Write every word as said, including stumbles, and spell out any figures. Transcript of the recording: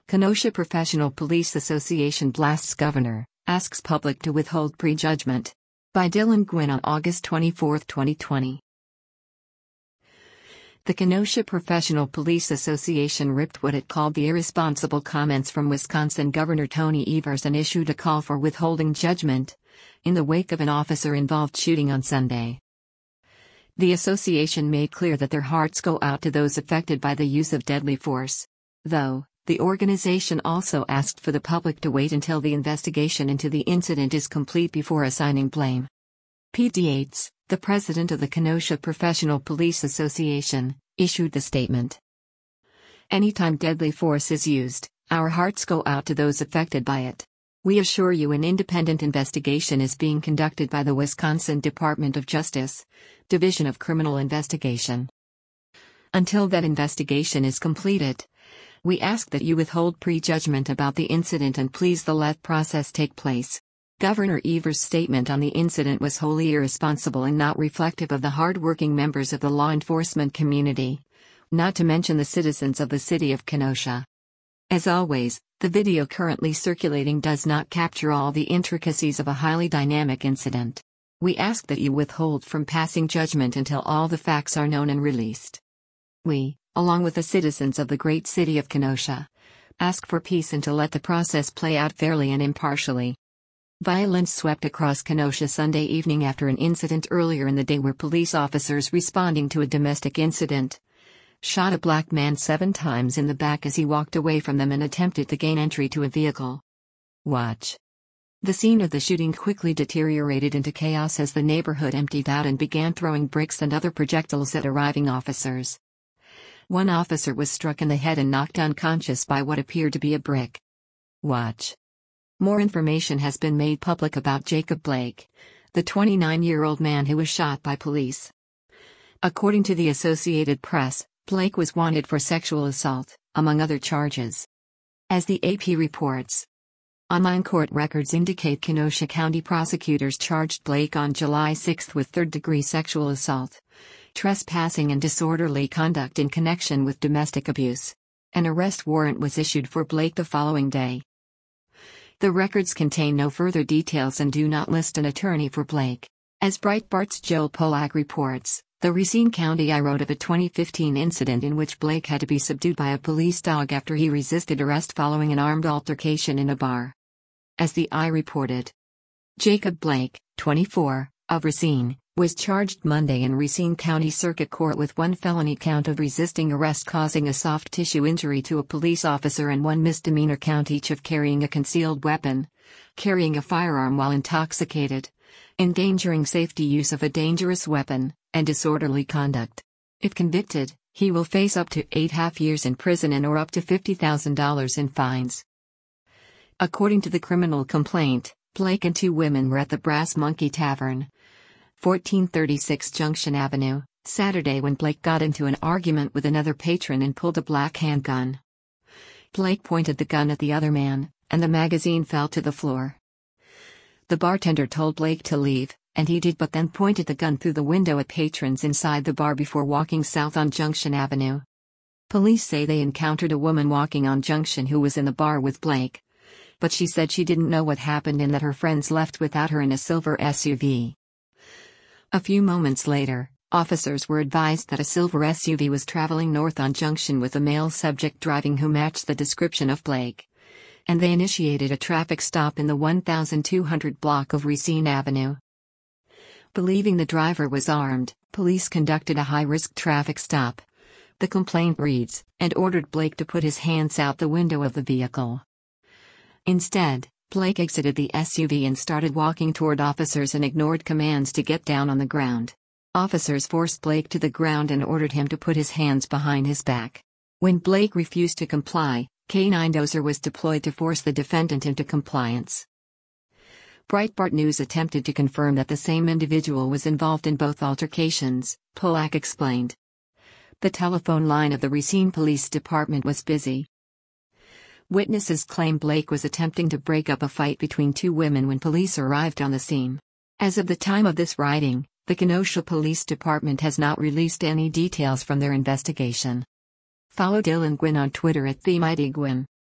Kenosha Professional Police Association blasts governor, asks public to withhold prejudgment. By Dylan Gwynn on August twenty-fourth, twenty twenty. The Kenosha Professional Police Association ripped what it called the irresponsible comments from Wisconsin Governor Tony Evers and issued a call for withholding judgment in the wake of an officer-involved shooting on Sunday. The association made clear that their hearts go out to those affected by the use of deadly force. Though, the organization also asked for the public to wait until the investigation into the incident is complete before assigning blame. Pete Yates, the president of the Kenosha Professional Police Association, issued the statement. Anytime deadly force is used, our hearts go out to those affected by it. We assure you an independent investigation is being conducted by the Wisconsin Department of Justice, Division of Criminal Investigation. Until that investigation is completed, we ask that you withhold prejudgment about the incident and please the let process take place. Governor Evers' statement on the incident was wholly irresponsible and not reflective of the hard-working members of the law enforcement community, not to mention the citizens of the city of Kenosha. As always, the video currently circulating does not capture all the intricacies of a highly dynamic incident. We ask that you withhold from passing judgment until all the facts are known and released. We, along with the citizens of the great city of Kenosha, ask for peace and to let the process play out fairly and impartially. Violence swept across Kenosha Sunday evening after an incident earlier in the day where police officers responding to a domestic incident shot a black man seven times in the back as he walked away from them and attempted to gain entry to a vehicle. Watch. The scene of the shooting quickly deteriorated into chaos as the neighborhood emptied out and began throwing bricks and other projectiles at arriving officers. One officer was struck in the head and knocked unconscious by what appeared to be a brick. Watch. More information has been made public about Jacob Blake, the twenty-nine-year-old man who was shot by police. According to the Associated Press, Blake was wanted for sexual assault, among other charges. As the A P reports, online court records indicate Kenosha County prosecutors charged Blake on July sixth with third-degree sexual assault, trespassing and disorderly conduct in connection with domestic abuse. An arrest warrant was issued for Blake the following day. The records contain no further details and do not list an attorney for Blake. As Breitbart's Joel Pollack reports, the Racine County I wrote of a twenty fifteen incident in which Blake had to be subdued by a police dog after he resisted arrest following an armed altercation in a bar. As the I reported, Jacob Blake, twenty-four, of Racine, was charged Monday in Racine County Circuit Court with one felony count of resisting arrest causing a soft tissue injury to a police officer and one misdemeanor count each of carrying a concealed weapon, carrying a firearm while intoxicated, endangering safety use of a dangerous weapon, and disorderly conduct. If convicted, he will face up to eight half years in prison and or up to fifty thousand dollars in fines. According to the criminal complaint, Blake and two women were at the Brass Monkey Tavern, fourteen thirty-six Junction Avenue, Saturday when Blake got into an argument with another patron and pulled a black handgun. Blake pointed the gun at the other man, and the magazine fell to the floor. The bartender told Blake to leave, and he did, but then pointed the gun through the window at patrons inside the bar before walking south on Junction Avenue. Police say they encountered a woman walking on Junction who was in the bar with Blake, but she said she didn't know what happened and that her friends left without her in a silver S U V. A few moments later, officers were advised that a silver S U V was traveling north on Junction with a male subject driving who matched the description of Blake, and they initiated a traffic stop in the one thousand two hundred block of Racine Avenue. Believing the driver was armed, police conducted a high-risk traffic stop. The complaint reads, and ordered Blake to put his hands out the window of the vehicle. Instead, Blake exited the S U V and started walking toward officers and ignored commands to get down on the ground. Officers forced Blake to the ground and ordered him to put his hands behind his back. When Blake refused to comply, K nine dozer was deployed to force the defendant into compliance. Breitbart News attempted to confirm that the same individual was involved in both altercations, Pollack explained. The telephone line of the Racine Police Department was busy. Witnesses claim Blake was attempting to break up a fight between two women when police arrived on the scene. As of the time of this writing, the Kenosha Police Department has not released any details from their investigation. Follow Dylan Gwynn on Twitter at TheMightyGwynn.